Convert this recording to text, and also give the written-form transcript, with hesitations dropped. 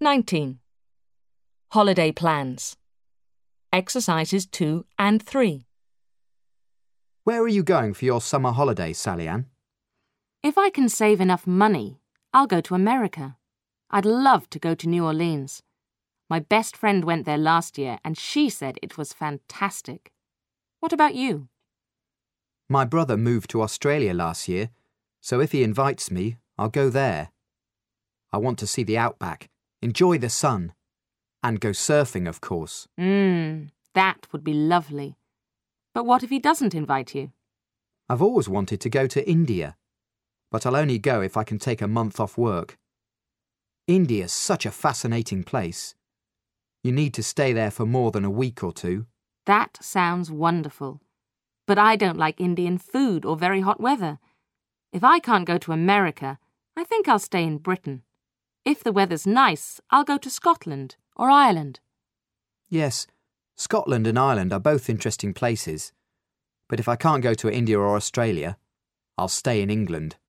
19. Holiday plans. Exercises 2 and 3. Where are you going for your summer holiday, Sally Ann? If I can save enough money, I'll go to America. I'd love to go to New Orleans. My best friend went there last year and she said it was fantastic. What about you? My brother moved to Australia last year, so if he invites me, I'll go there. I want to see the outback, enjoy the sun, and go surfing, of course. That would be lovely. But what if he doesn't invite you? I've always wanted to go to India, but I'll only go if I can take a month off work. India's such a fascinating place. You need to stay there for more than a week or two. That sounds wonderful. But I don't like Indian food or very hot weather. If I can't go to America, I think I'll stay in Britain. If the weather's nice, I'll go to Scotland or Ireland. Yes, Scotland and Ireland are both interesting places. But if I can't go to India or Australia, I'll stay in England.